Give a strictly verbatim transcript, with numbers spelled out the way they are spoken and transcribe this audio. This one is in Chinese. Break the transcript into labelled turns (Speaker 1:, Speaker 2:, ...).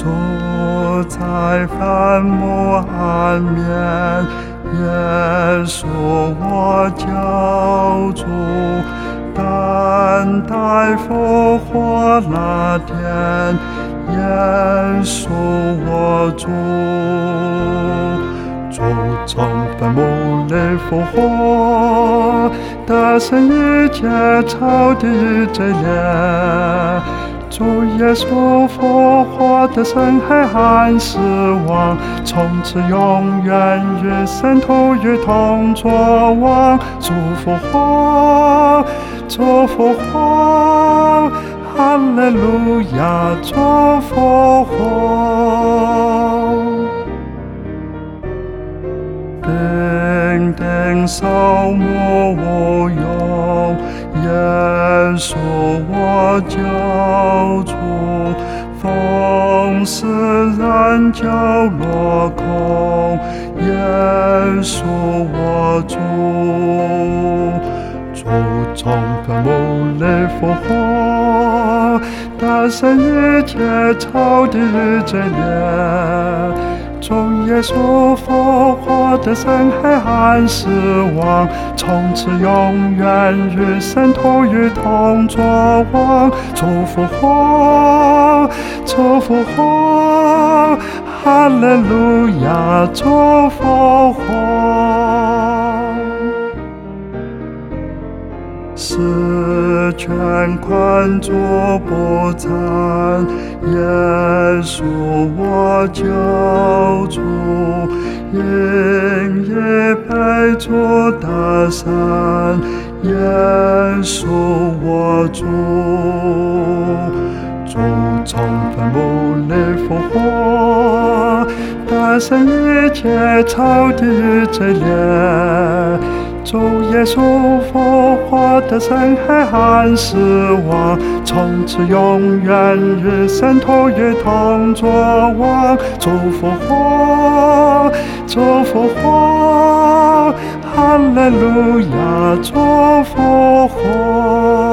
Speaker 1: 坐在坟墓暗面，耶稣我救主，等待复活那天，耶稣我主，主从坟墓里复活，得胜一切仇敌与罪孽。主耶稣复活的生黑暗死亡，从此永远与圣徒一同作王。主复活，主复活，哈利路亚，主复活。钉钉手无无用，耶稣我救主，风世人就落空，耶稣我主，主从坟墓里复活，得胜一切仇敌与罪孽。主耶稣复活的生黑暗死亡，从此永远与圣徒一同作王。主复活，主复活，哈利路亚，主复活。死权困住不残，耶稣我救主，因已被主打散，耶稣我主，主从坟墓里复活，得胜一切仇敌与罪孽。主耶稣复活的生黑暗死亡，从此永远与圣徒一同作王。主复活，主复活，哈利路亚，主复活。